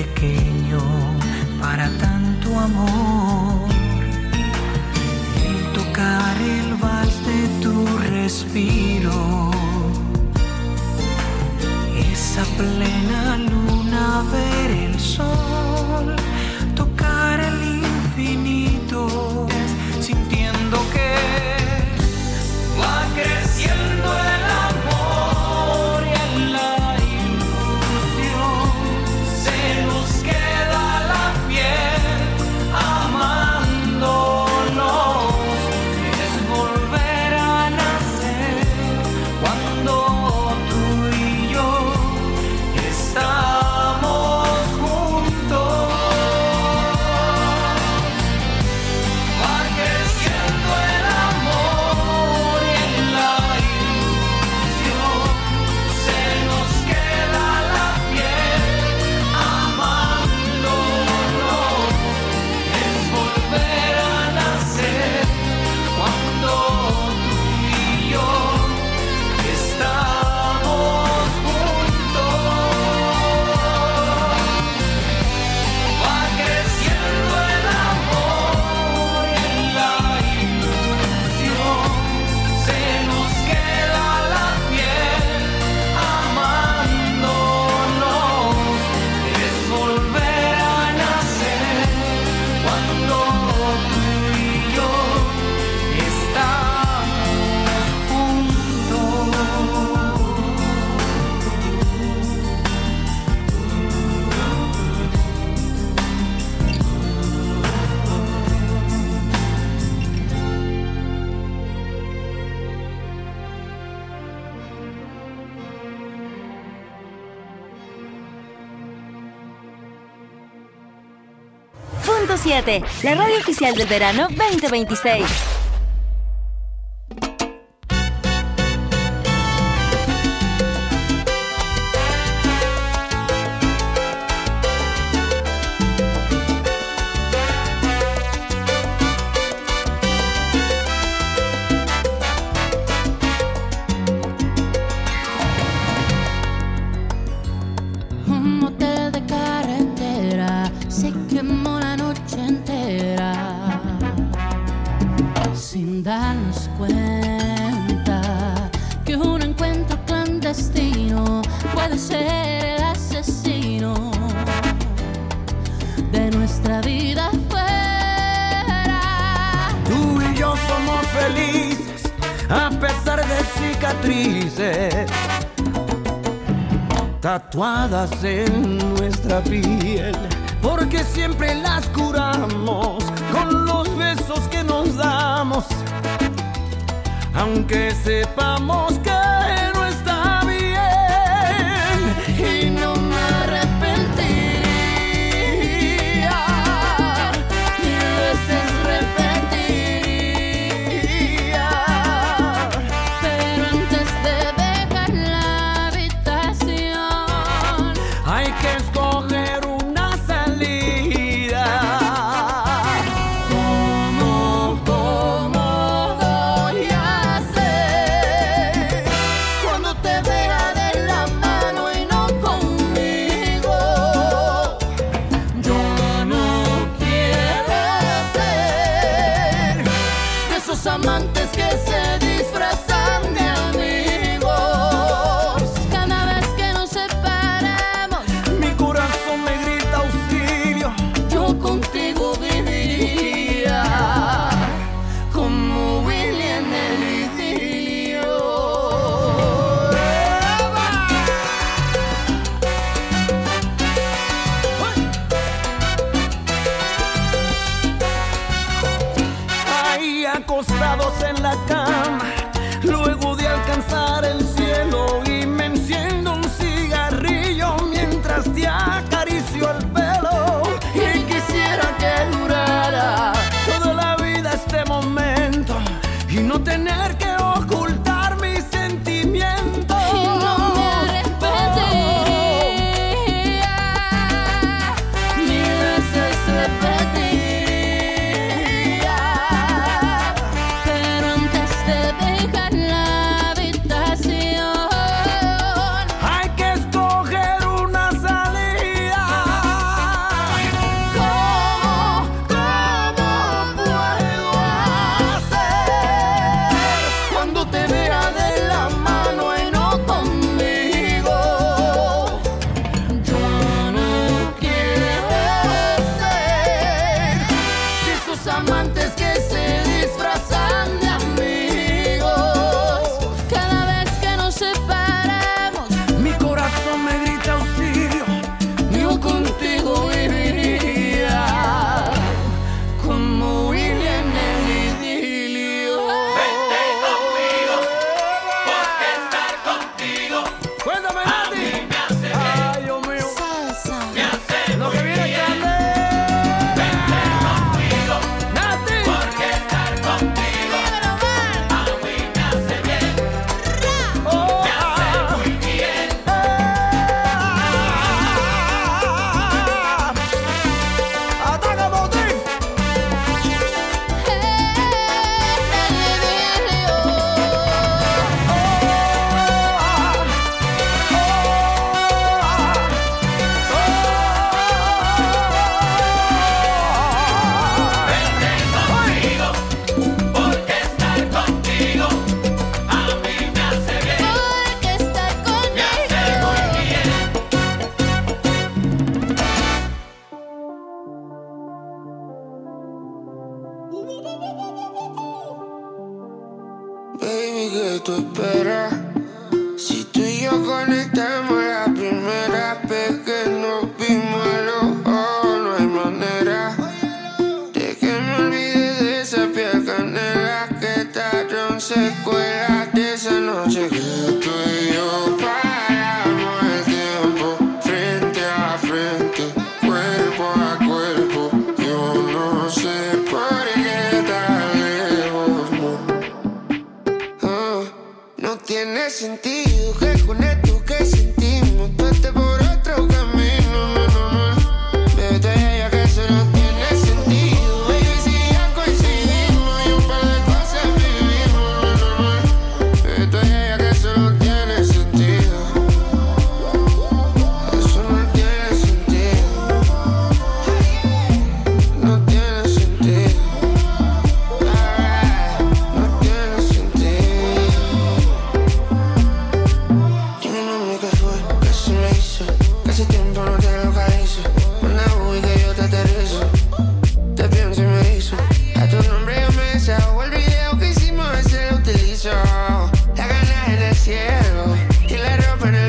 pequeño para tanto amor. El tocar el vals de tu respiro, esa plena luna, ver el sol, tocar el infinito, sintiendo que va creciendo el amor y en la ilusión se nos queda la piel amándonos. Es volver a nacer cuando tú y yo estamos juntos. Va creciendo el amor y en la ilusión se nos queda la piel amándonos. Es volver a nacer cuando tú y yo estamos juntos. Va creciendo el amor y en la ilusión se nos queda la piel amándonos. Es volver a nacer cuando tú y yo estamos juntos. Punto 7, la radio oficial del verano 2026. Un motel de carretera se quemó la noche entera sin darnos cuenta que un encuentro clandestino puede ser el asesino de nuestra vida fuera. Tú y yo somos felices a pesar de cicatrices tatuadas en nuestra piel, porque siempre las curamos con los besos que nos damos, aunque sepamos que no está bien. Y no me arrepentiría, mil veces repetiría, Pero antes de dejar la habitación, hay que escoger una salida. ¿Cómo voy a hacer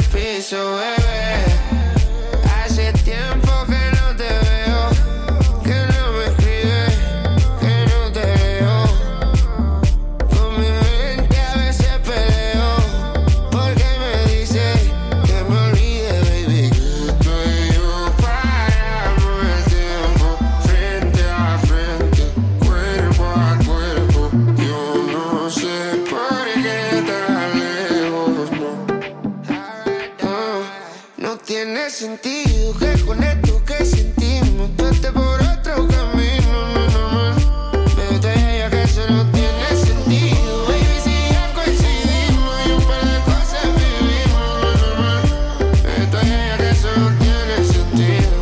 piso, bebé. Hace tiempo que no te veo, que no me escribes, que no te veo. Con mi mente a veces peleo, porque me dice que me olvide, baby. Que tú y yo paramos el tiempo, frente a frente, cuerpo a cuerpo. Yo no sé por qué tan lejos, no. No tiene sentido que con esto que sentimos tú estés por otro camino, no es normal. Pero te diría que eso no tiene sentido, baby, si ya coincidimos y un par de cosas vivimos, no es normal. Pero te diría que eso no tiene sentido.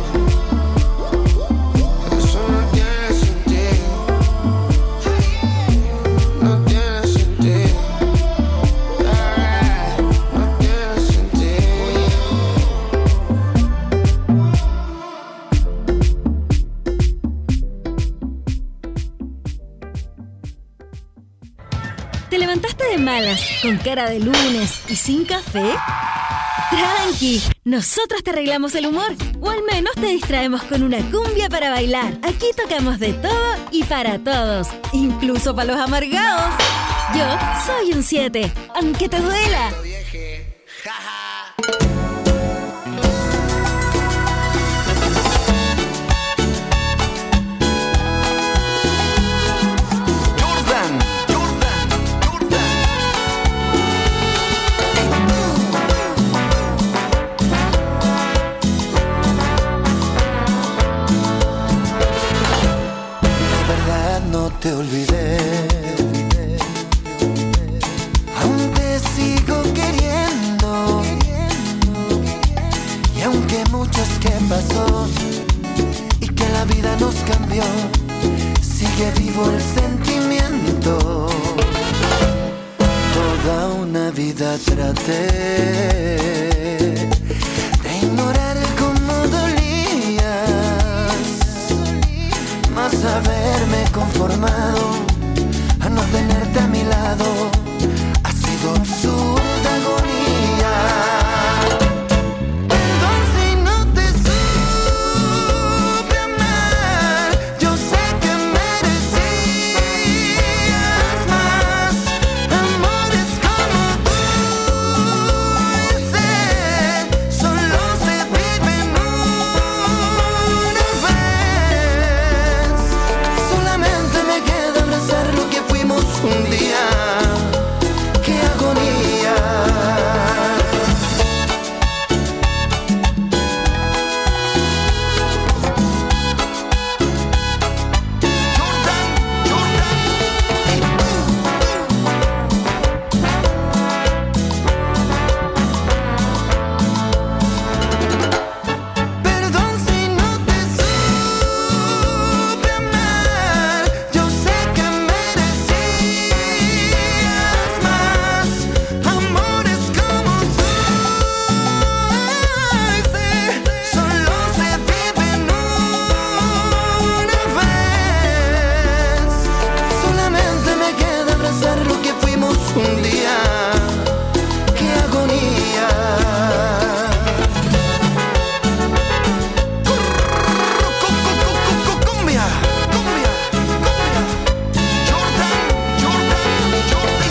Eso no tiene sentido. No tiene sentido. No tiene sentido. ¿Te levantaste de malas, con cara de lunes y sin café? Tranqui, nosotros te arreglamos el humor, o al menos te distraemos con una cumbia para bailar. Aquí tocamos de todo y para todos, incluso para los amargados. Yo soy un 7, aunque te duela. No te olvidé, aún te sigo queriendo, y aunque mucho es que pasó y que la vida nos cambió, sigue vivo el sentimiento. Toda una vida traté de ignorar cómo dolías, más haberme conformado a no tenerte a mi lado ha sido absurda agonía. Perdón si no te supe amar, yo sé que merecías más amores como tú. Ese solo se vive en una vez. Solamente me queda abrazar lo que fuimos un día. ¡Qué agonía! Perdón si no te supe amar, yo sé que merecías más amores como tú. Ese solo se vive en una vez. Solamente me queda abrazar lo que fuimos un día. ¡Qué agonía! Cumbia, cumbia, cumbia. Jordan, Jordan, Jordi.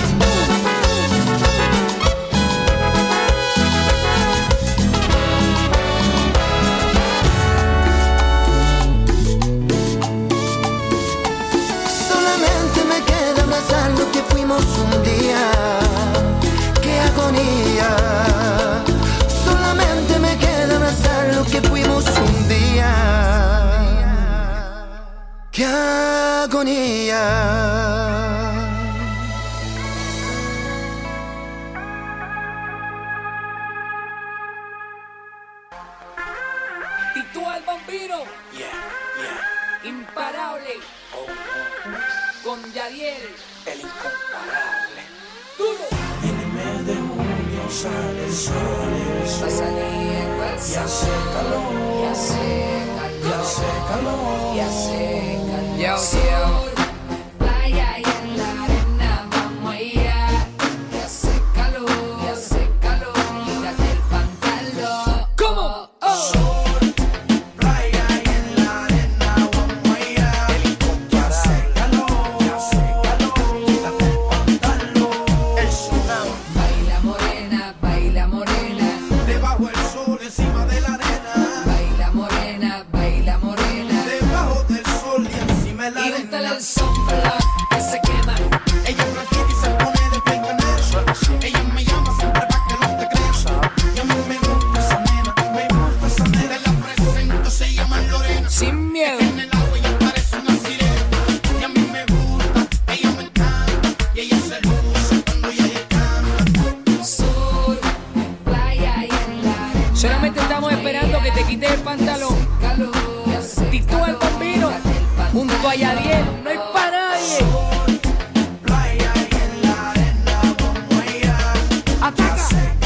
Solamente me queda abrazar lo que fuimos un día. ¡Qué agonía! Solamente me queda abrazar lo que fuimos un día. ¡Qué agonía! Y tú al bambino, imparable, con Yadiel, el incomparable. Duro. En el mes de junio sale el sol Va saliendo el y sol, hace calor, y hace calor, y hace calor. y hace calor. Yo, Playa y en la arena vamos allá. Y hace calor, quítate el pantalón. Solamente estamos esperando que te quites el pantalón. Titú el Bambino, junto a Yadiel, no hay para nadie. Playa y en la arena vamos allá. Ataca.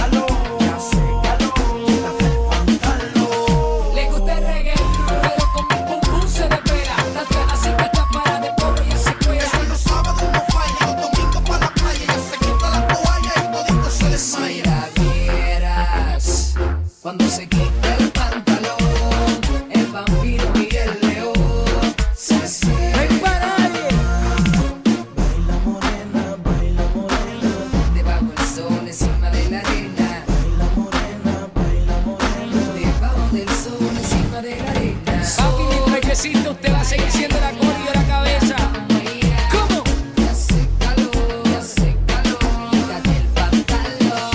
Le gusta el reggaetón, pero con mi pum pum se despega. Las ganas siempre está para de pobre y se cuela. Los sábados no falla, los domingos para la playa. Ya se quita la toalla y todito se desmaya. Si la vieras cuando se quita el pantalón, el vampiro y el león se No hay cierran. para nadie. Baila morena, Debajo del sol, encima de la arena. baila morena, baila morena. Debajo del sol, encima de la arena. Papi, mientras que exista, usted va a seguir siendo la cola y la cabeza. ¿Cómo? Ya hace calor, quítate el pantalón.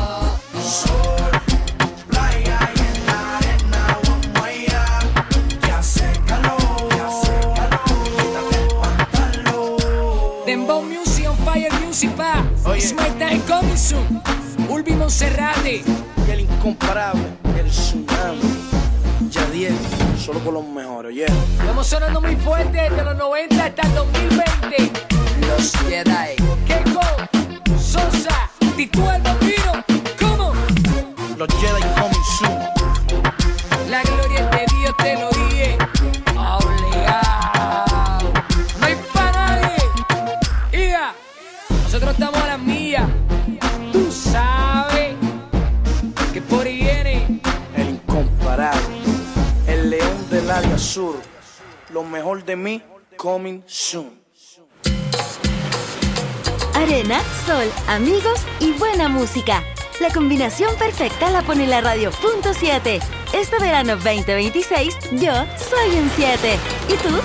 Playa y en la arena vamos allá. Que hace calor, quítate el pantalón. Dembow Music on Fire Music pa. It's my time coming soon. Ulvi Monserrate. Y el incomparable, el tsunami. Yadiel, solo con los mejores, oye. Estamos sonando muy fuerte desde los 90 hasta el 2020. Los Jedi. Keiko, Sosa, Titú el Bambino. ¿Cómo? Los Jedi coming soon. La gloria es de Dios, te lo dije. Obligado. No hay para nadie. Hija, nosotros estamos a las millas. Tú sabes que por ahí viene. El incomparable, el león del área sur. Lo mejor de mí, coming soon. Arena, sol, amigos y buena música. La combinación perfecta la pone la radio Punto 7. Este verano 2026, yo soy un 7. ¿Y tú?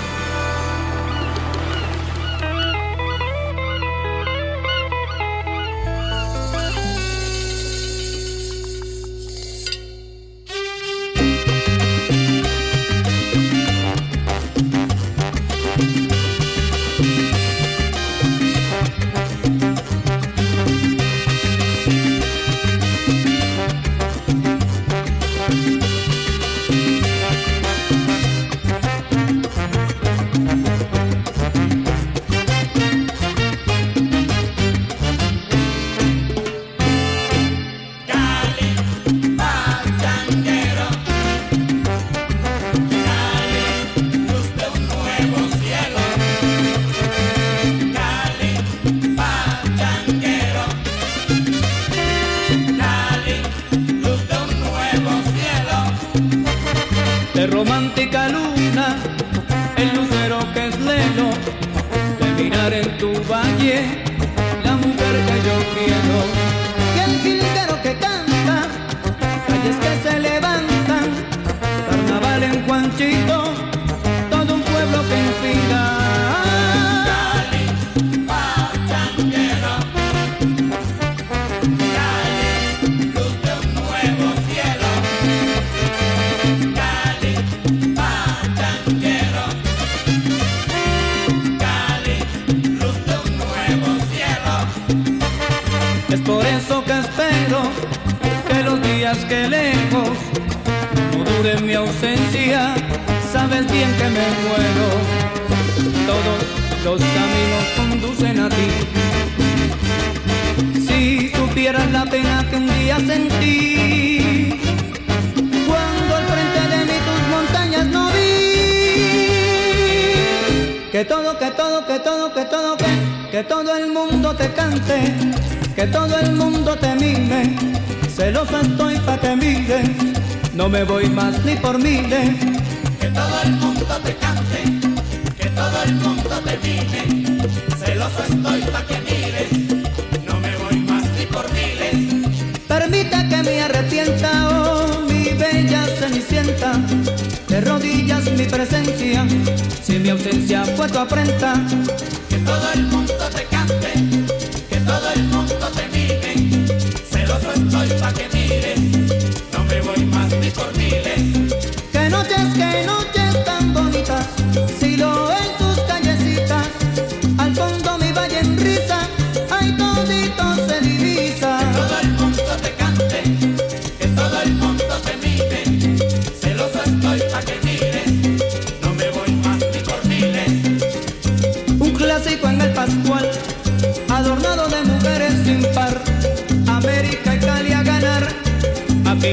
De romántica luna, el lucero que es lelo, de mirar en tu valle, la mujer que yo quiero. Y el jilguero que canta, calles que se levantan, carnaval en Juanchito, todo un pueblo que inspira. Es por eso que espero que los días que lejos no dure mi ausencia. Sabes bien que me muero. Todos los caminos conducen a ti. Si supieras la pena que un día sentí cuando al frente de mí tus montañas no vi. Que todo el mundo te cante, que todo el mundo te mime. Celoso estoy pa' que mires, no me voy más ni por miles. Que todo el mundo te cante, que todo el mundo te mime. Celoso estoy pa' que mires, no me voy más ni por miles. Permite que me arrepienta, oh mi bella cenicienta. De rodillas mi presencia, si mi ausencia fue tu afrenta. Que todo el mundo te cante, que todo el mundo te mime. Celoso estoy pa' que mires, no me voy más ni por miles. Que noches tan bonitas, si lo en tus callecitas, al fondo mi valle en risa, ay todito se divisa. Que todo el mundo te cante, que todo el mundo te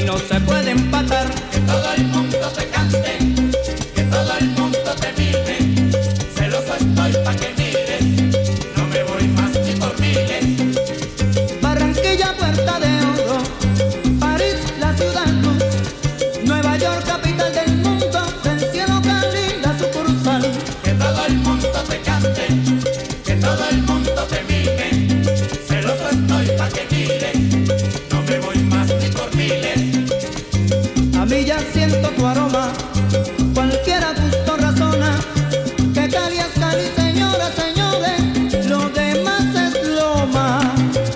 no se puede empatar. Que todo el mundo te cante, que todo el mundo te mire. Celoso estoy pa' que mires, no me voy más ni por miles. Barranquilla, Puerta de Oro, París, la ciudad luz, Nueva York, capital del mundo, del cielo Cali, la sucursal. Que todo el mundo te cante, que todo el mundo te mire. Celoso estoy pa' que mires, no me voy más ni por miles. A mí ya siento tu aroma, cualquiera gusto razona, que Cali es Cali, señoras, señores, lo demás es loma.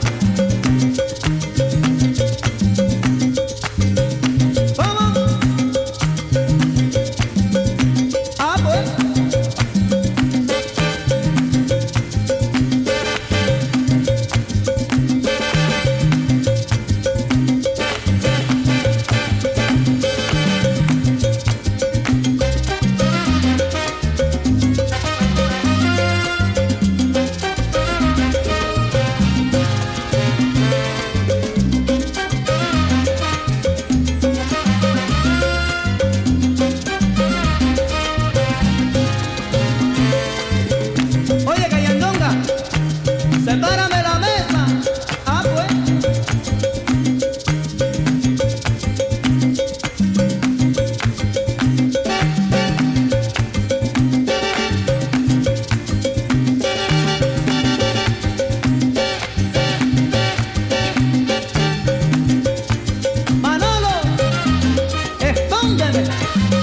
¿Cómo? Ah, pues. Oye, Cayandonga, sepárame la mesa. Ah, pues. Manolo, escóndeme.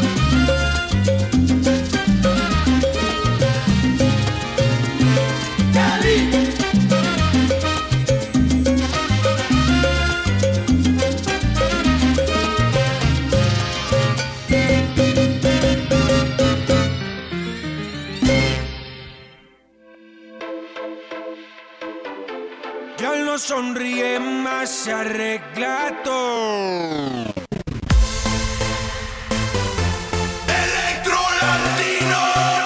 Ya no sonríe más, se arregla todo. Electro Latino.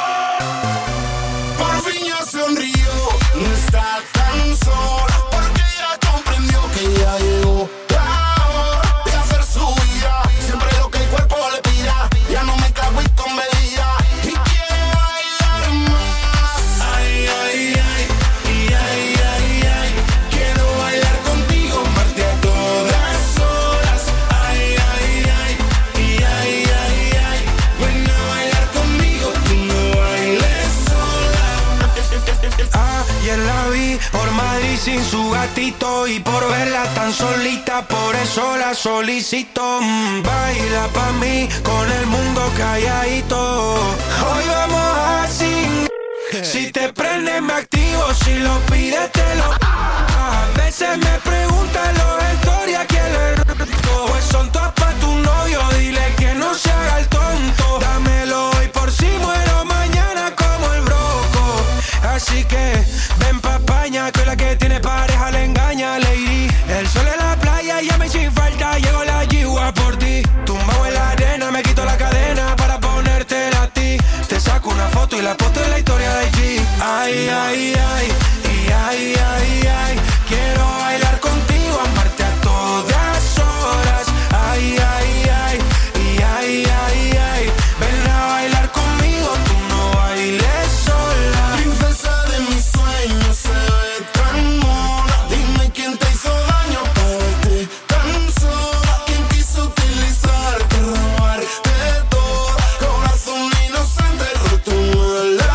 Por fin ya sonrió, no está tan sola, porque ya comprendió que ya llegó la hora de hacer su vida. Siempre lo que el cuerpo le pida, ya no me cago y con medida. Y quiere bailar más. Ay, ay, ay, y ay, ay, ay. Quiero bailar contigo, amarte a todas horas. Ay, ay, ay, y ay, ay, ay. Ven a bailar conmigo, tú no bailes sola. Ayer la vi por Madrid sin su gatito y por verla tan solita, por eso la solicito. Baila pa' mí con el mundo calladito. Hoy vamos así. Si te prende me activo, si lo pides te lo. A veces me preguntan los historias quién le rico. Pues son todas pa' tu novio, dile que no se haga el tonto. Dámelo hoy por si muero mañana como el broco. Así que ven pa' España, que la que tiene pareja le engaña, lady. El sol en la playa, llame sin falta, llegó la yigua por ti. Tumbado en la arena, me quito la cadena para ponértela a ti. Te saco una foto y la foto en la historia de G. Ay, ay, ay, y ay, ay, ay. Quiero bailar contigo, amarte a todas horas. Ay, ay, ay, y ay, ay, ay. Ven a bailar conmigo, tú no bailes sola. Princesa de mis sueños, se ve tan mona. Dime quién te hizo daño para verte tan sola. ¿Quién quiso utilizarte, robarte todo? Corazón inocente, roto en la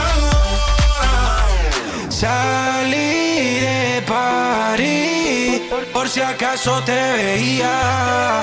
hora. Salí de París, por si acaso te veía.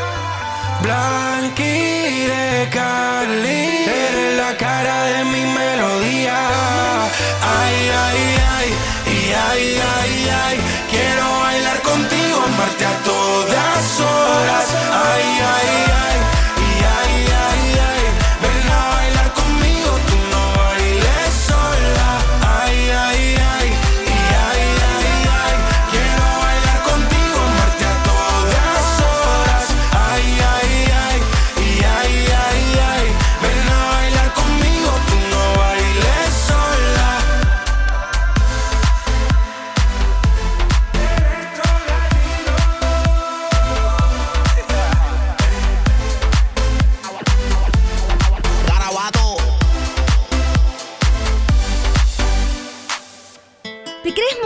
Blanqui de Cali, eres la cara de mi melodía. Ay, ay, ay, y ay, ay, ay. Quiero bailar contigo, amarte a todas horas. Ay, ay, ay, y ay, ay, ay. Ven a bailar conmigo, tú no bailes sola. Ay, ay, ay, y ay, ay, ay. Quiero bailar contigo, amarte a todas horas. Ay, ay, ay, y ay, ay, ay. Ven a bailar conmigo, tú no bailes sola.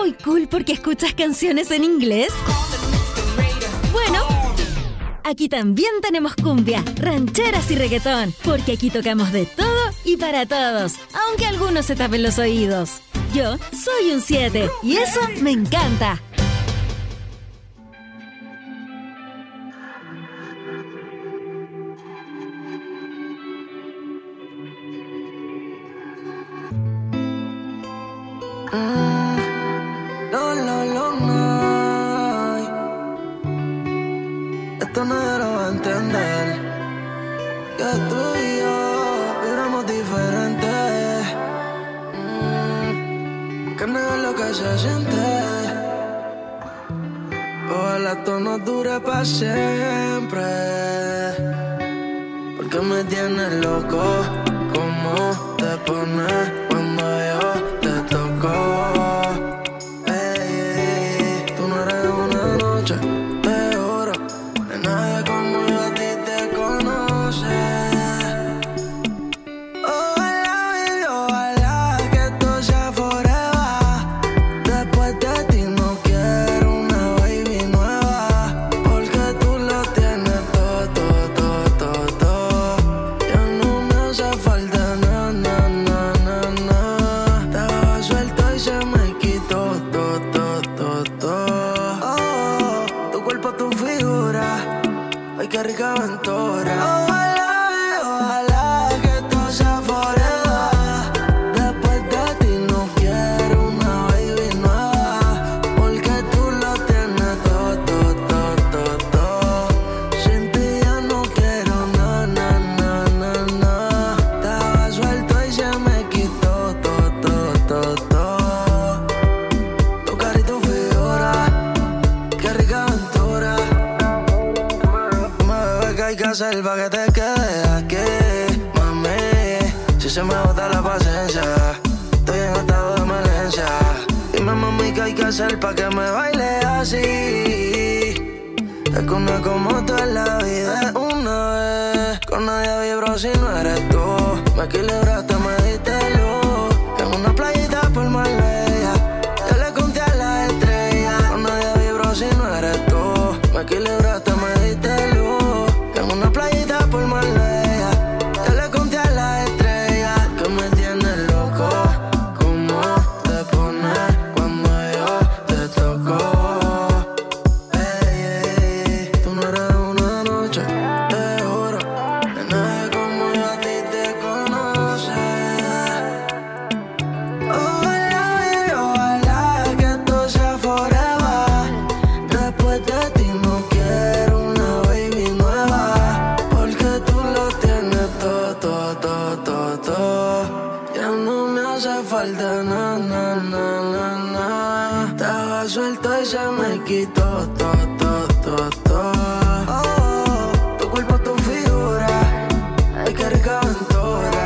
muy cool porque escuchas canciones en inglés? Bueno, aquí también tenemos cumbia, rancheras y reggaetón, porque aquí tocamos de todo y para todos, aunque algunos se tapen los oídos. Yo soy un 7 y eso me encanta. Esto nadie lo va a entender. Que tú y yo vibramos diferente. Que no es lo que se siente. Ojalá esto no dure para siempre. Porque me tienes loco. ¿Cómo te pones cuando yo te toco? Tú no eres una noche. Nadie como yo a ti te conoce. Ojalá, baby, ojalá que esto sea forever. Después de ti no quiero una baby nueva. Porque tú lo tienes todo, todo, todo, todo, todo. Ya no me hace falta nada, nada, nada, nada. Estaba suelto y se me quitó todo, todo, todo, todo. Oh, tu cuerpo, tu figura. Ay, qué rica aventura. Ojalá que esto sea forever. Después de ti no quiero una baby nueva. Porque tú lo tienes todo, todo, todo, todo, todo. Sin ti ya no quiero nada, nada, nada, nada. Estaba suelto y se me quitó todo, todo, todo, todo. Tu cara y tu figura. Qué rica aventura. ¿Qué hay que hacer pa' que te quedes aquí, mami? Si se me agota la paciencia, estoy en estado de emergencia. Dime, mami, ¿qué hay que hacer pa' que me baile así? Es que una como tú en la vida es una vez. Con nadie vibro si no eres tú. Me equilibraste, me diste luz. En una playita por Marbella, yo le conté a la estrella. Con nadie vibro si no eres tú. Me equilibraste, me diste luz. En una playita por Marbella, yo le conté a la estrella. Que me tienes loco. ¿Cómo te pones cuando yo te toco? Tú no eres una noche, te juro. Que nadie como yo a ti te conoce. Ojalá, baby, ojalá que esto sea forever. Después de ti no quiero una baby nueva. Porque tú lo tienes todo, todo, todo, todo, todo. Ya no me hace falta nada, nada, nada, nada. Estaba suelto y se me quitó todo, todo, todo, todo. Oh, tu cuerpo, tu figura. Ay, qué rica aventura.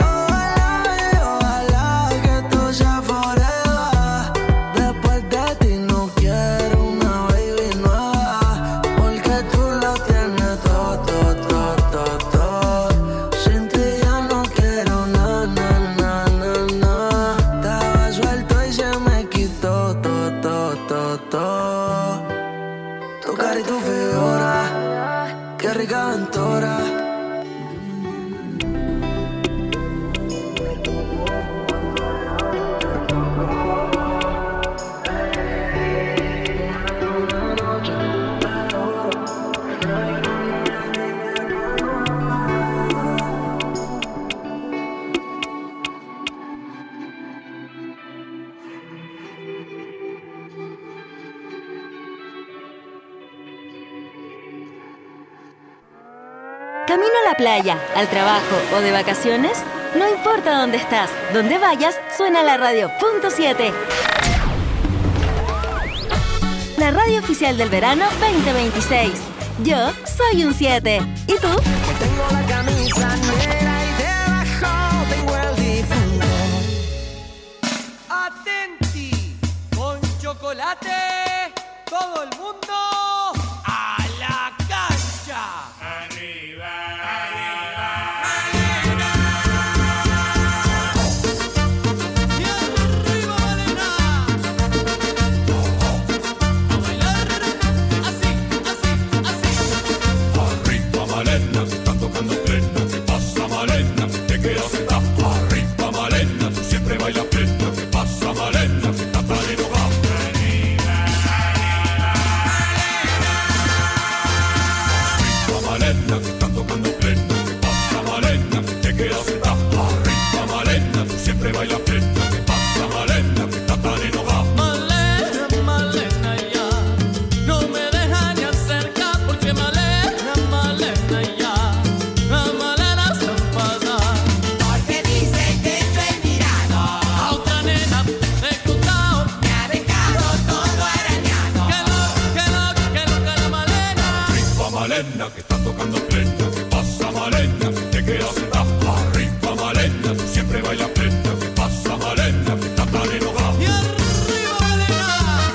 Ojalá que esto sea forever. Después de ti no quiero una baby nueva. Porque tú lo tienes todo, todo, todo, todo, todo. Sin ti ya no quiero nada, nada, nada, nada. Estaba suelto y se me quitó todo, todo, todo, todo. Tu cara y tu figura, qué rica aventura. Camino a la playa, al trabajo o de vacaciones, no importa dónde estás, donde vayas, suena la radio .7. La radio oficial del verano 2026. Yo soy un 7. ¿Y tú? Tengo la camisa negra y debajo tengo el difunto. Atenti, con chocolate, todo el mundo a la cancha. Arriba, arriba, Malena. Y arriba, Malena. Malena, que están tocando plena. ¿Qué pasa, Malena? Te quedas sentada arriba, Malena. Tú siempre bailas plena. ¿Qué pasa, Malena? Que estás tan enojada. Malena, que están tocando plena. ¿Qué pasa, Malena? Te quedas sentada arriba, Malena. Tú siempre bailas plena. ¿Qué pasa, Malena? Que estás tan enojada. Malena, Malena, ya no me deja ni acercar porque Malena, Malena, ya la Malena se enfada. Porque dice que yo he mirado A otra nena de Cutao me ha dejado todo arañado. que la Malena. Arriba, Malena, que están tocando plena. ¿Qué pasa, Malena? Te quedas sentada arriba, Malena. Tú siempre bailas plena. ¿Qué pasa, Malena? Que estás tan enojada. Y arriba Malena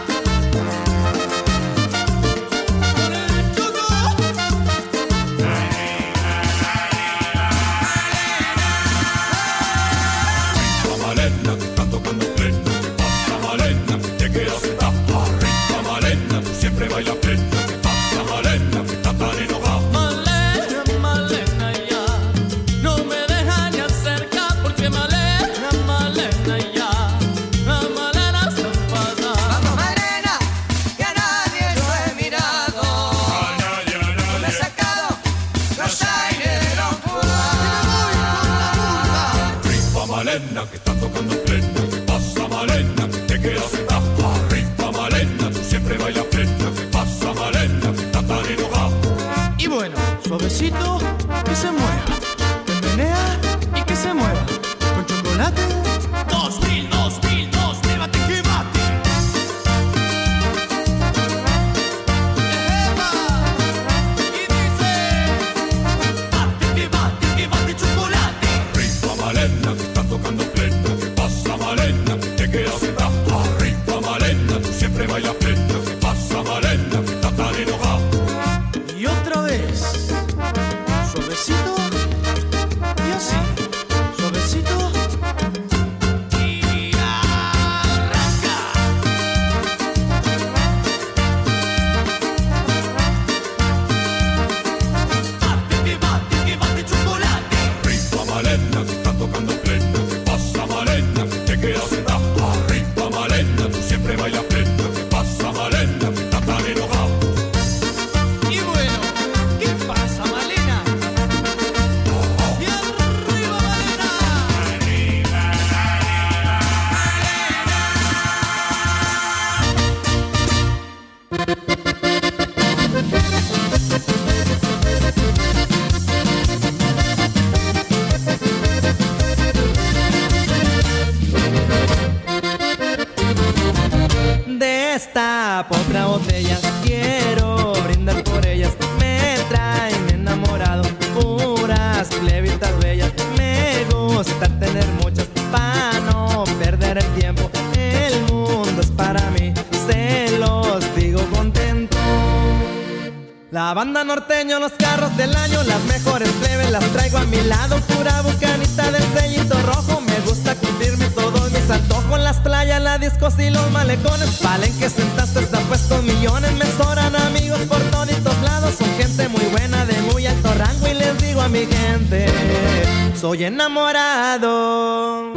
con el chuco. Arriba, Malena, que están tocando plena. ¿Qué pasa, Malena? Te quedas sentada arriba, Malena. Tú siempre bailas plena. ¿Qué pasa, Malena? Que estás tan enojada. Malena, Malena, ya no me deja ni acercar porque Malena, Malena, ya la Malena se enfada. Vamos, Malena, que a nadie yo he mirado. Me he sacado los aires de los Arriba, Malena, que están tocando plena. ¿Qué pasa, Malena? Te quedas sentada arriba, Malena. Tú siempre bailas plena. ¿Qué pasa, Malena? Que estás tan enojada. Y bueno, suavecito, que se mueva. Que menea y que se mueva. Con chocolate. 2000, llévate que bate. Y dice, que bate chocolate. Arriba, Malena, que están tocando plena. ¿Qué pasa, Malena? Te quedas sentada arriba, Malena. Tú siempre bailas plena. ¿Qué pasa, Malena? Que estás tan enojada. Y otra vez. Suavecito. Y así. Suavecito. Y arranca. Que bate chocolate. Arriba, Malena, que están tocando plena. ¿Qué pasa, Malena? Te quedas sentada arriba, Malena. Tú siempre bailas plena. ¿Qué pasa, Malena? Que estás tan enojada. Y bueno, ¿qué pasa, Malena? Y arriba, Malena. Destapo otra botella, quiero brindar por ellas. Me traen enamorado, puras plebitas bellas. Me gusta tener muchas para no perder el tiempo. El mundo es para mí, se los digo contento. La banda norteño, los carros del año, las mejores plebes las traigo a mi lado. Pura bucanita del sellito rojo, me gusta cumplirme todos mis antojos. Las playas, las discos y los malecones, Palenque sentaste está puestos millones. Me sobran amigos por toditos lados, son gente muy buena de muy alto rango. Y les digo a mi gente, soy enamorado.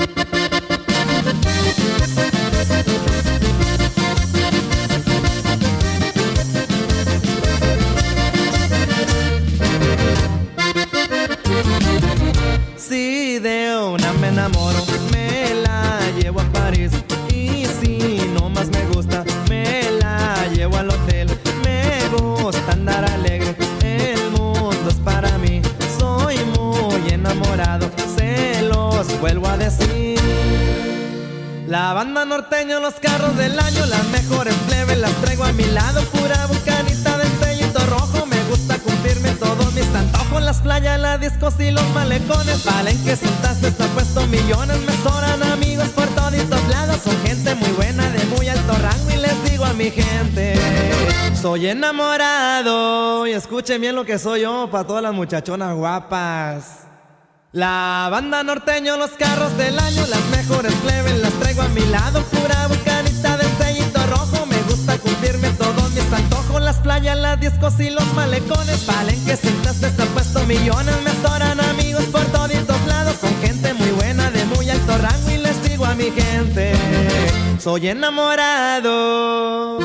Si de una me enamoro, me la llevo a París. Y si no más me gusta, me la llevo al hotel. Me gusta andar alegre, el mundo es para mí. Soy muy enamorado, se los vuelvo a decir. La banda norteño, los carros del año, las mejores plebes las traigo a mi lado. Pura bucanita del sellito rojo, me gusta cumplirme todos mis antojos. Las playas, las discos y los malecones, Palenque sentaste está puesto millones. Me sobran amigos por toditos lados, son gente muy buena de muy alto rango. Y les digo a mi gente, soy enamorado. Y escuchen bien lo que soy yo para todas las muchachonas guapas. La banda norteño, los carros del año, las mejores plebes las traigo a mi lado. Pura bucanita del sellito rojo, me gusta cumplirme todos mis antojos. Las playas, las discos y los malecones valen que sientas se han puesto millones. Me adoran amigos por toditos lados. Son gente muy buena de muy alto rango. Y les digo a mi gente, soy enamorado.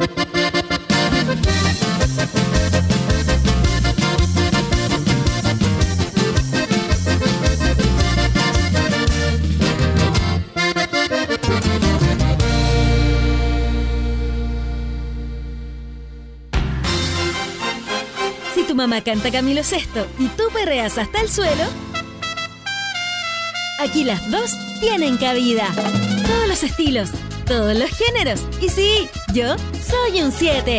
Tu mamá canta Camilo Sesto y tú perreas hasta el suelo, aquí las dos tienen cabida. Todos los estilos, todos los géneros. Y sí, yo soy un 7.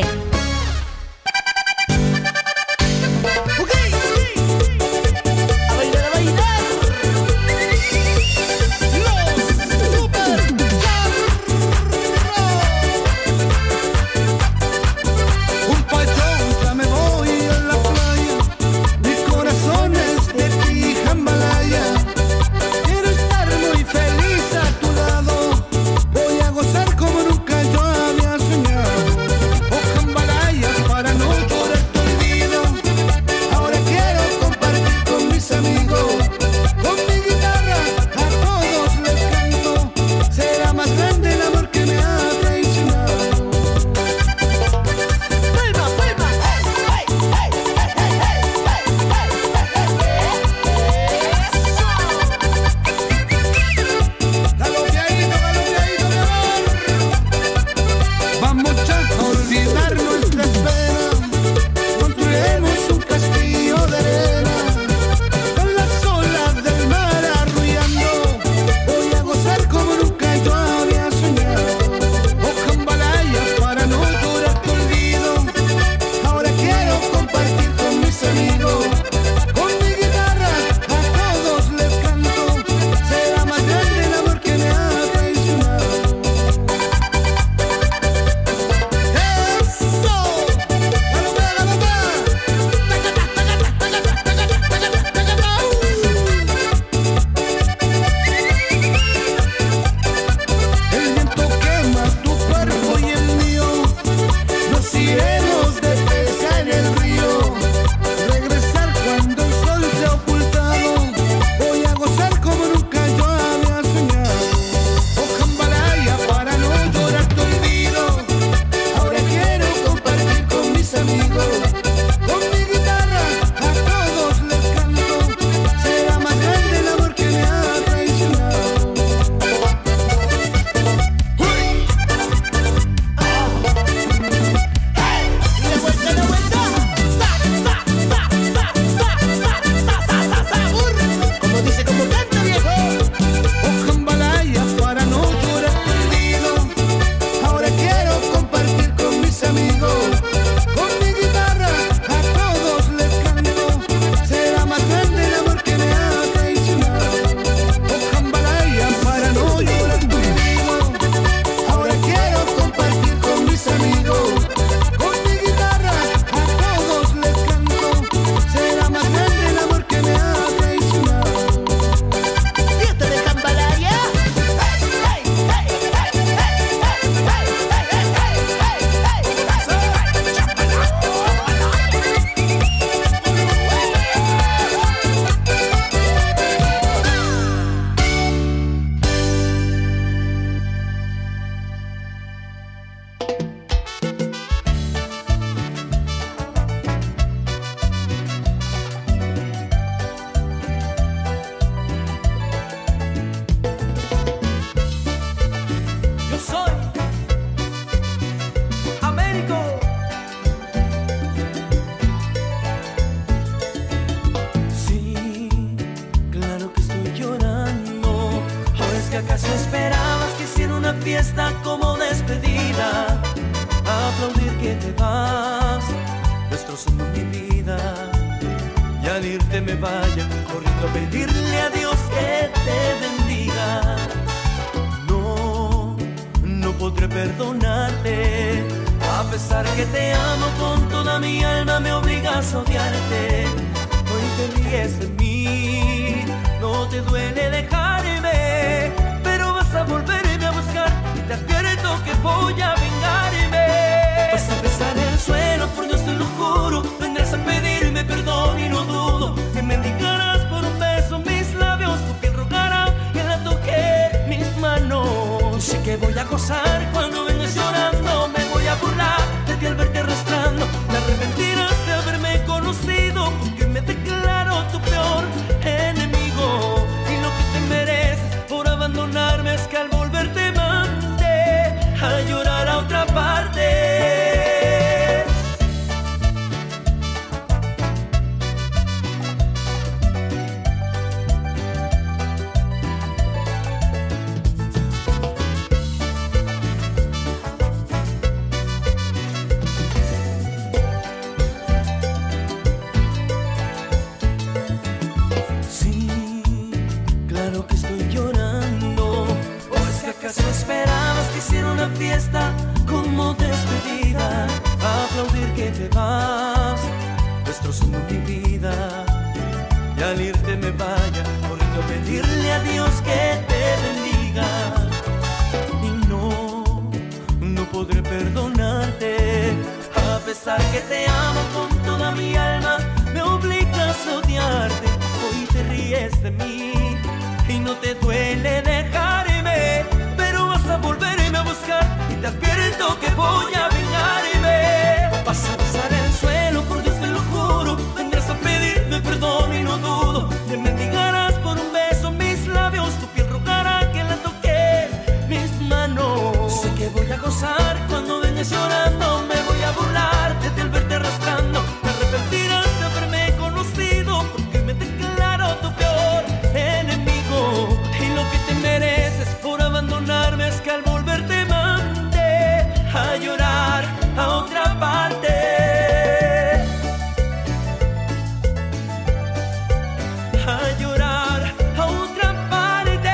fiesta como despedida, aplaudir que te vas, destrozando mi vida, y al irte me vaya corriendo a pedirle a Dios que te bendiga. No podré perdonarte, a pesar que te amo con toda mi alma, me obligas a odiarte. Hoy te ríes de mí, no te duele dejarme, pero vas a volverme a buscar y te advierto que voy a vengarme. fiesta como despedida, aplaudir que te vas, destrozando mi vida. Y al irte me vaya corriendo a pedirle a Dios que te bendiga. Y no podré perdonarte, a pesar que te amo con toda mi alma, me obligas a odiarte. Hoy te ríes de mí y no te duele dejarme, pero vas a volverme a buscar y te advierto que voy a vengarme. Vas a besar el suelo, por Dios te lo juro, vendrás a pedirme perdón y no dudo, te mendigarás por un beso mis labios, tu piel rogará que la toque mis manos. Sé que voy a gozar cuando vengas llorando, me voy a burlar de ti al verte arrastrando, te arrepentirás de haberme conocido, porque me declaro tu peor enemigo. Y lo que te mereces por abandonarme es que al volver te mande a llorar a otra parte. A llorar a otra parte.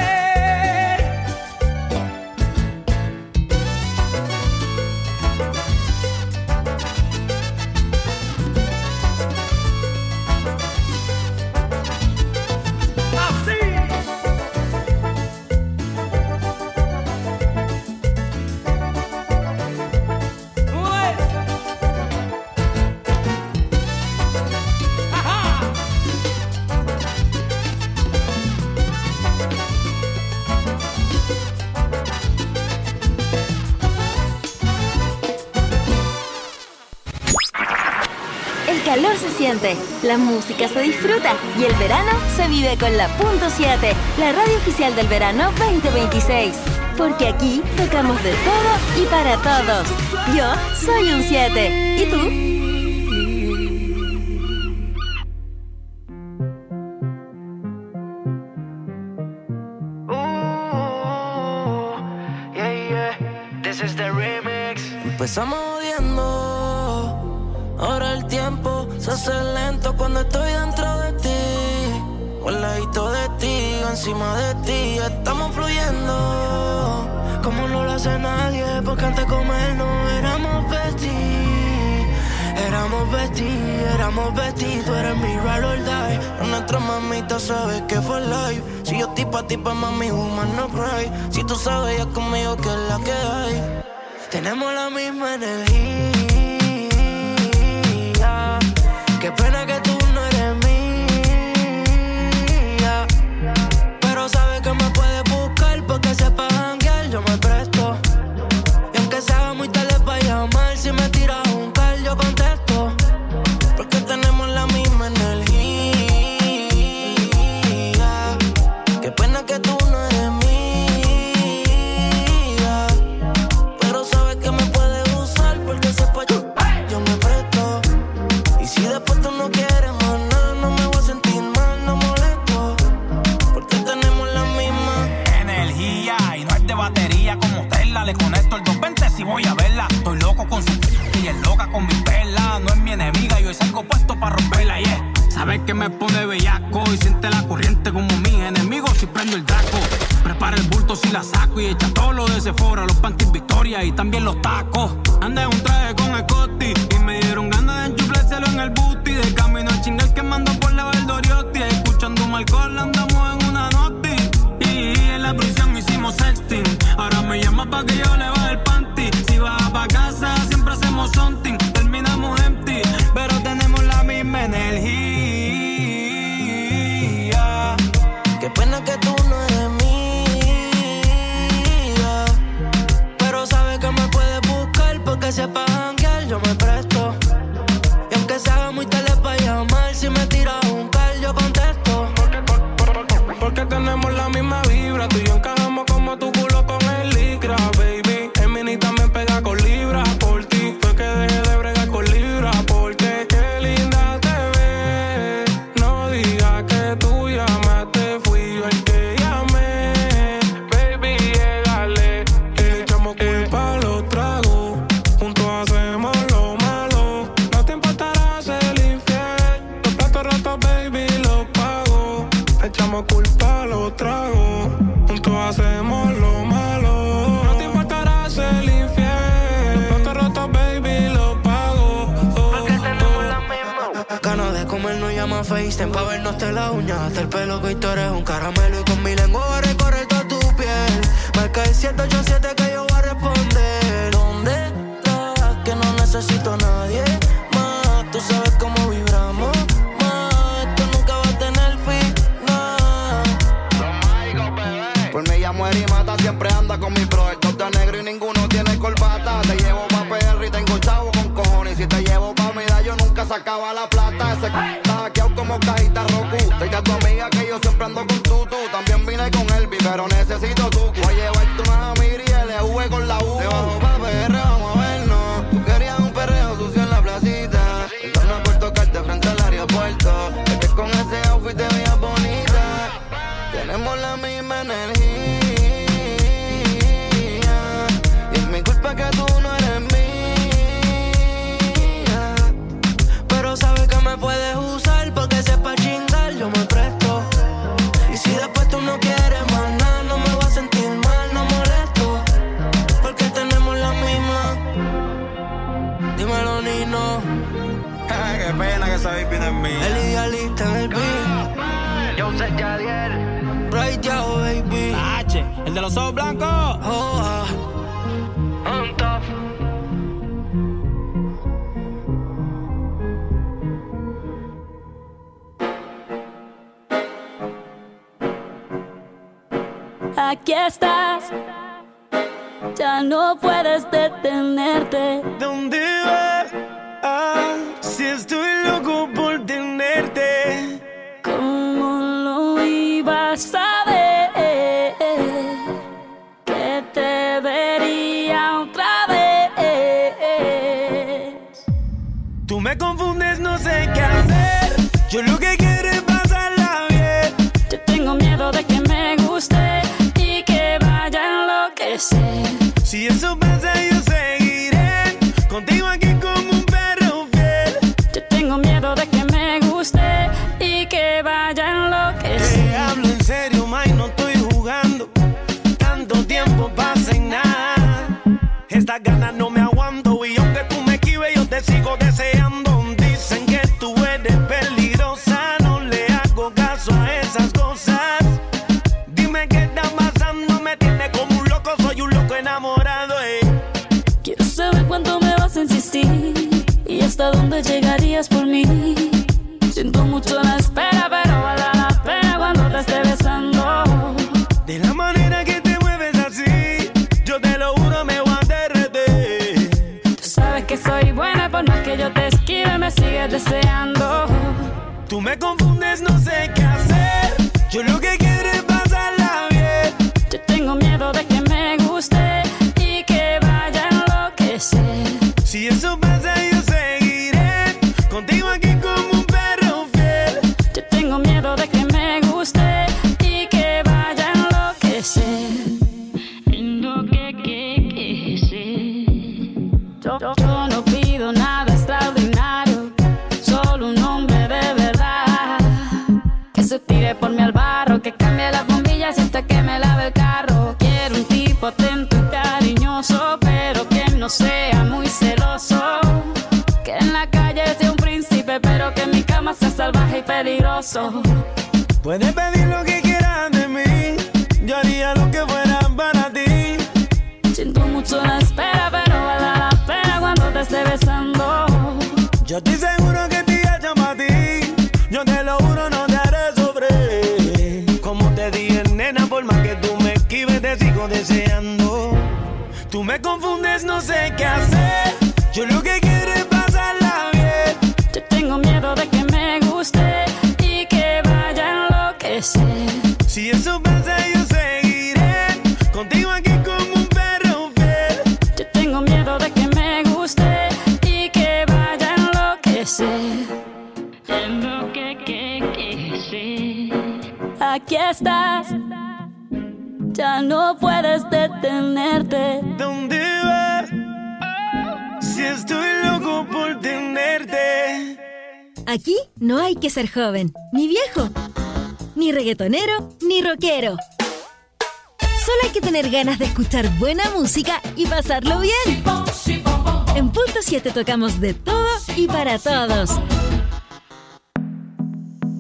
Así. El calor se siente, la música se disfruta y el verano se vive con la .7, la radio oficial del verano 2026. Porque aquí tocamos de todo y para todos. Yo soy un 7. ¿Y tú? This is the remix. Empezamos odiando, ahora el tiempo se hace lento cuando estoy dentro de ti. O al ladito de ti, o encima de ti, estamos fluyendo como no lo hace nadie, porque antes de comer no éramos besties. Éramos besties, tú eres mi ride or die. Nuestra mamita sabe que fue live. Si yo tipo a tipo, mami, woman no cry. Si tú sabes ya conmigo que es la que hay. Tenemos la misma energía. Qué pena que tú no eres mía, pero sabes que me puedes buscar porque sepa janguear, yo me presto. Y aunque sea muy tarde para llamar, si me tiras un call yo contesto, porque tenemos la misma energía. Qué pena que tú no eres mía, pero sabes que me puedes usar porque sepa yo me presto. Y si después tú no quieres más nada, no me voy a sentir mal, no molesto, porque tenemos la misma energía. Y no es de batería como Tesla, le conecto el 220 si voy a verla. Estoy loco con su y es loca con mi perla. No es mi enemiga, yo salgo puesto para romperla, yeah. Sabes que me pone bellaco y siente la corriente como mis enemigos si prendo el Draco. Prepara el bulto si la saco y echa todo lo de Sephora, los panties Victoria y también los tacos. Andé en un traje con Scotty y me dieron ganas de enchuflárselo en el booty. De camino al chingal que mando por la Valdoriotti, escuchando un alcohol andamos en una noti. Y en la prisión hicimos sexting, ahora me llama pa' que yo le baje el panty. Si vas pa' casa siempre hacemos something, terminamos empty, pero tenemos la misma energía. Qué pena que tú no eres mía, pero sabes que me puedes buscar porque sepa janguear, yo me presto. Y aunque se haga muy tarde para llamar, si me tiras un call yo contesto, porque tenemos la misma vibra. Tú y yo encajamos como tu culo con el licra, baby. El mini también pega con libras por ti. Fue que dejé de bregar con libras porque qué linda te ves. No digas que tú llamaste, fui yo el que llamé. Baby, llégale, le echamos culpa a los tragos. Juntos hacemos lo malo. No te importará ser infiel. Los platos rotos, baby, los pago. Le echamos culpa a los tragos. Juntos hacemos lo malo. No te importará ser infiel. FaceTime pa' vernos de la uña hasta el pelo, que hoy tú eres un caramelo. Y con mi lengua voy a recorrer toda tu piel. Marca el 787 que yo voy a responder. ¿Dónde estás? Que no necesito a nadie más. Tú sabes cómo vibramos más. Esto nunca va a tener final. Los mágicos, bebé. Por mí ella muere y mata. Siempre anda con mi bro. El top de negro y ninguno tiene corbata. Te llevo pa' PR y tengo chavo con cojones. Y si te llevo pa' mi edad yo nunca sacaba la plata. Ese está hackeado como cajita Roku. Dile a tu amiga que yo siempre ando con tutu. También vine con Elvis, pero necesito tu. Voy a llevarte una Amiri y LV con la U. Te bajo pa' PR, vamos a vernos. Tú querías un perreo sucio en la placita. Entonces por tocarte frente al aeropuerto. Es que con ese outfit te veías bonita. Tenemos la misma energía. Y es mi culpa que tú no eres mía. Pero sabes que me puedes usar porque sepa chingar, yo me presto. Y si después tú no quieres más nada, no me voy a sentir mal, no molesto. Porque tenemos la misma. Dímelo, Nino. Qué pena que esa baby no es mía. El idealista en el beat. Yo sé Yadiel. Right Yao, baby. H, el de los ojos blancos. Oh, on top. Aquí estás, ya no puedes detenerte. ¿Dónde vas? Ah, si estoy loco por tenerte. ¿Cómo lo ibas a ver? Que te vería otra vez. Tú me confundes, no sé qué hacer. Yo lo que quiero es pasarla bien. Yo tengo miedo de que me guste y que vaya a enloquecer. Si eso pasa yo seguiré contigo aquí como un perro fiel. Yo tengo miedo de que me guste y que vaya a enloquecer. Te hablo en serio, May, no estoy jugando. Tanto tiempo pasa en nada. Estas ganas no me aguanto. Y aunque tú me esquives yo te sigo deseando. Dicen que tú eres peligrosa. No le hago caso a esas cosas. Dime qué está pasando. Me tiene como un loco. Soy un loco enamorado, Quiero saber cuánto me vas a insistir y hasta dónde llegarías por mí. Siento mucho la espera, pero vale la pena cuando te esté besando. De la manera que te mueves así, yo te lo juro me voy a derretir. Tú sabes que soy buena, por más que yo te esquive me sigues deseando. Tú me confundes, no sé qué hacer. Yo lo que quiero es pasarla bien. Yo tengo miedo de que me guste y que vaya a enloquecer. Si eso pasa yo seguiré contigo aquí como un perro fiel. Yo tengo miedo de que me guste y que vaya a enloquecer. Yo no pido nada extraordinario, solo un hombre de verdad que se tire por mí al barro, que cambie las bombillas hasta que me lave el carro. Quiero un tipo atento y cariñoso, pero que no sea muy celoso, que en la calle sea un príncipe, pero que en mi cama sea salvaje y peligroso. Puedes pedir lo que quieras de mí, yo haría lo que fuera para ti. Siento mucho la espera, pero vale la pena cuando te esté besando. Yo estoy seguro que te llamo a ti. Yo te lo juro, no te haré sobre. Como te dije, nena, por más que tú me esquives, te sigo deseando. Tú me confundes, no sé qué hacer. Yo lo que quiero es pasarla bien. Yo tengo miedo de que me guste y que vaya a enloquecer. Si eso pasa, yo seguiré contigo aquí como un perro fiel. Yo tengo miedo de que me guste y que vaya a enloquecer. Aquí estás, ya no puedes detenerte. ¿Dónde vas? Si estoy loco por tenerte. Aquí no hay que ser joven, ni viejo, ni reggaetonero, ni rockero. Solo hay que tener ganas de escuchar buena música y pasarlo bien. En Punto 7 tocamos de todo y para todos.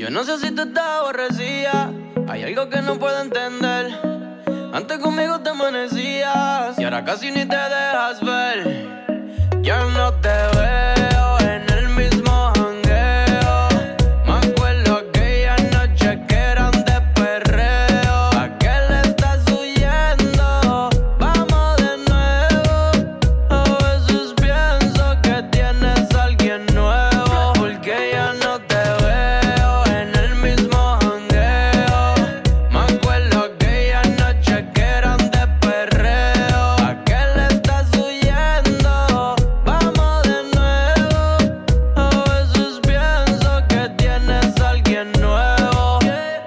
Yo no sé si tú estás aborrecida, hay algo que no puedo entender. Antes conmigo te amanecías y ahora casi ni te dejas ver. Ya no te veo en el mismo jangueo. Me acuerdo aquella noche que eran de perreo. ¿A qué le estás huyendo? Vamos de nuevo. A veces pienso que tienes a alguien nuevo, porque ya no te veo en el mismo jangueo. Me acuerdo aquella noche que eran de perreo. ¿A qué le estás huyendo? Vamos de nuevo. A veces pienso que tienes a alguien nuevo.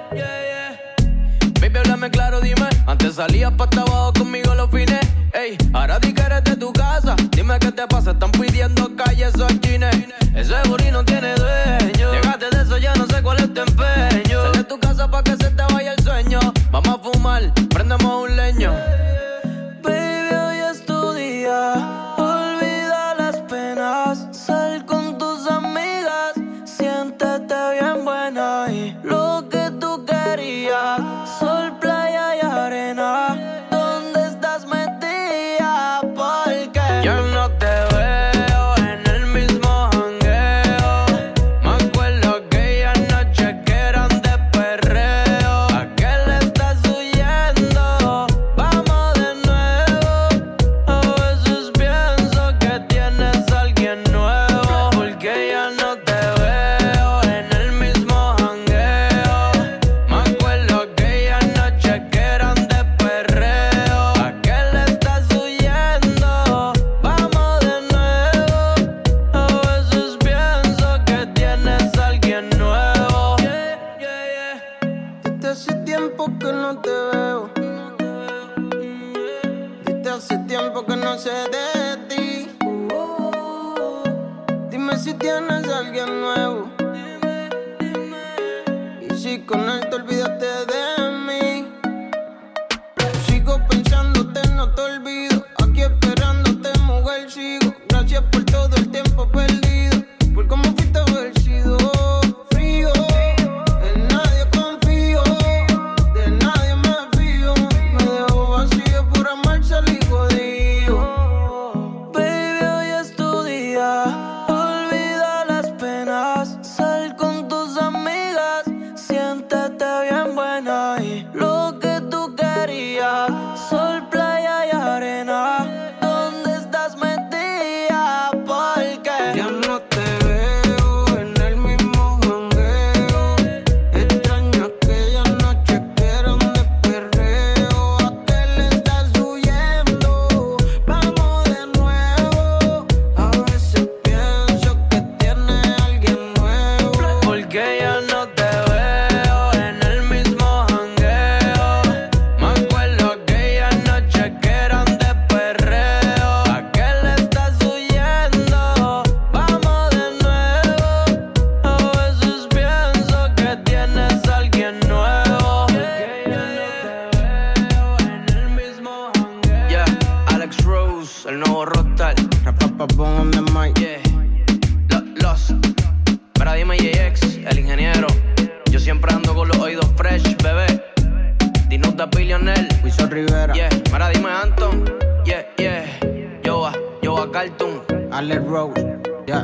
Baby, háblame claro, dime. Antes salías pa' hasta abajo conmigo los fines. Ey, ahora di que eres de tu casa. Dime qué te pasa, están pidiendo calles esos chines. Ese booty no tiene dueño. Llegaste de eso, ya no sé cuál es tu empeño. Sal de tu casa pa' que se te vaya el sueño. Vamos a fumar, prendemos un leño. Baby, hoy es tu día. Olvida las penas. Sal con tus amigas. Siéntete bien buena y lo que tú querías. Sol, playa y arena. ¿Dónde estás metida? Porque yo no te veo en el mismo jangueo. Me acuerdo aquella noche que eran de perreo. ¿A qué le estás huyendo? Vamos de nuevo. A veces pienso que tienes a alguien nuevo, porque ya no te veo en el mismo jangueo. Me acuerdo aquella noche que eran de perreo. ¿A qué le estás huyendo? Vamos de nuevo. A veces pienso que tienes a alguien nuevo. Desde hace tiempo que no te veo. Desde hace tiempo que no sé de ti. Dime si tienes a alguien nuevo. Y si con él te olvidaste de mí. Sigo pensándote, no te olvido. Aquí esperándote, mujer, sigo. Gracias por todo el tiempo perdido. Por cómo fuiste vencido. Frío, en nadie confío. De nadie me fío. Me dejo vacío por amar, salí jodido. Baby, hoy es tu día. Olvida las penas. Sal con tus amigas. Siéntete bien buena y lo que tú querías. Sol, playa y arena. ¿Dónde estás metida? Porque ya no te veo en el mismo jangueo. Extraño aquella noche que eran de perreo. ¿A qué le estás huyendo? Vamos de nuevo. A veces pienso que tienes a alguien nuevo, porque ya no te veo en el mismo jangueo. Me acuerdo aquella noche que eran de perreo. ¿A qué le estás huyendo? Vamos de nuevo. A veces pienso que tienes a alguien nuevo, porque ya no te veo en el mismo jangueo. Yeah, Alex Rose, el nuevo rockstar. Rapapapón on the mic. Yeah, Lost. Mira, dime JX, el ingeniero. Yo siempre ando con los oídos fresh, bebé. Dinos de Billionaire, Wiso Rivera. Yeah, mira, dime Anton. Yeah, yeah. Yo a Cartoon. Alex Rose. Yeah.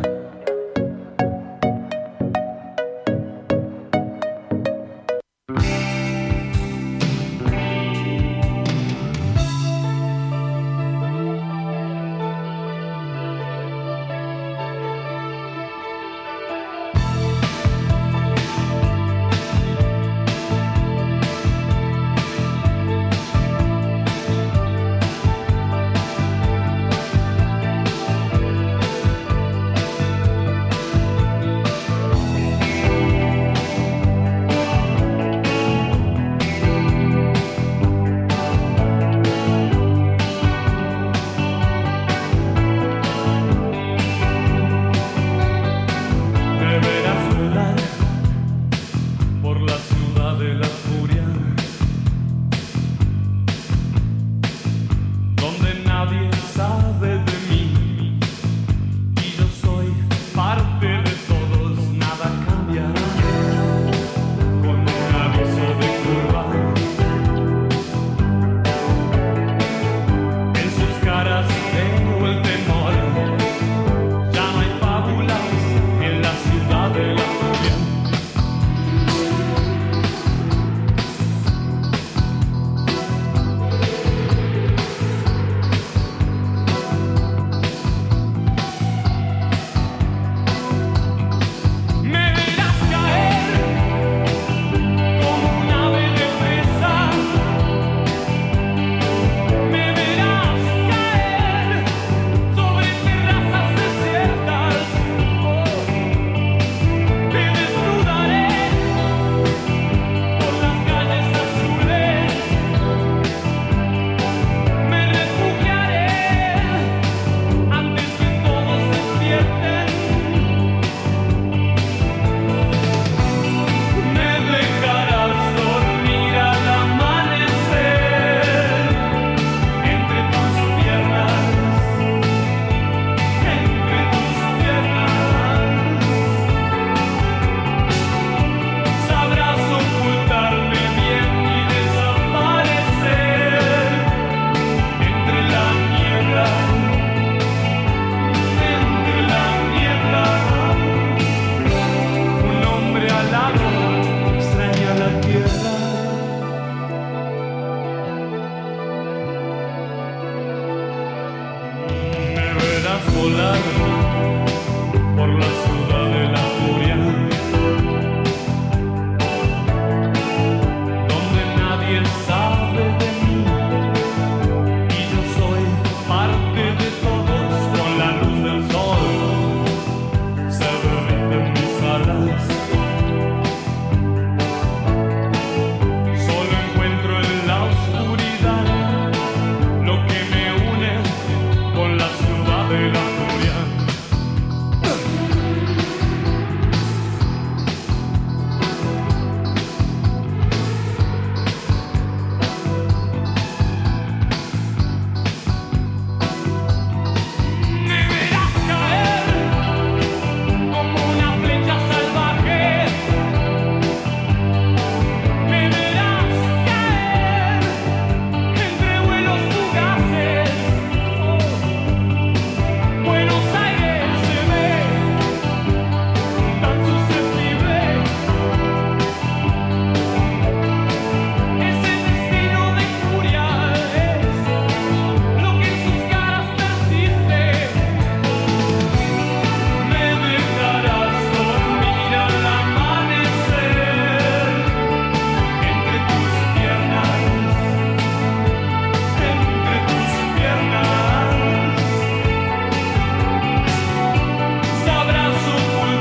volar por las